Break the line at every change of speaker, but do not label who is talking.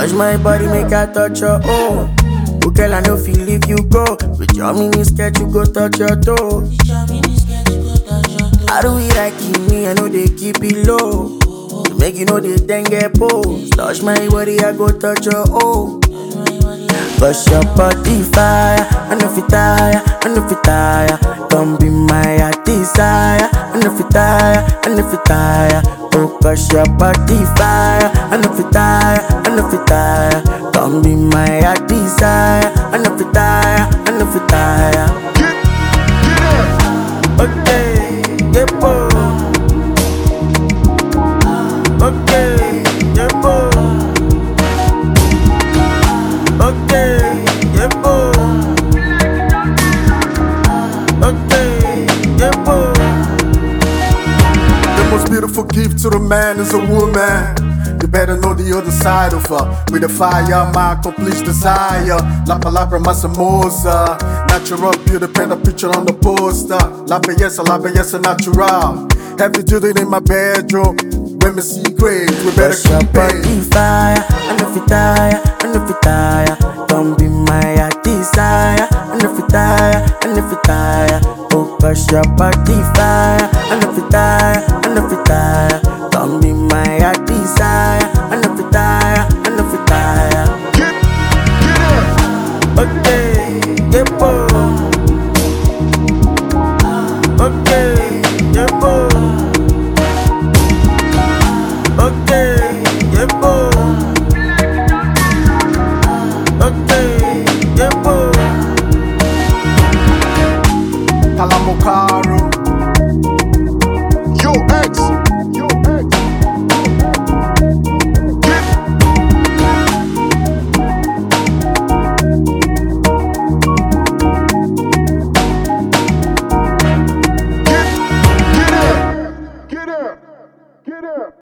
Touch my body, make I touch your own. Oh girl, I no feel if you go. With your mini skirt, you go touch your toe. How do we like me? I know they keep it low. To make you know they then get pose. Touch my body, I go touch your own. Cause your body fire, I know fit tire, I know fit tire. Come be my desire, I know fit tire, I know fit tire. Oh, cause your body fire, I know fit tire, I know fit tire. Come be my desire, I know fit tire, I know fit tire. Okay, yeah, boy. Okay, yeah, boy. Okay, yeah, boy. Okay, yeah, boy.
The most beautiful gift to the man is a woman. You better know the other side of her. With the fire, my complete desire. La palabra más hermosa. Natural beauty, paint a picture on the poster. La belleza natural. Have you do it in my bedroom? Women secret, we better
Cause your
keep
body
it.
fire, I know fit tire, I know fit tire. Don't be my desire, I know fit tire, I know fit tire. Oh, cause your body fire, I know fit tire, I know fit tire. Don't be my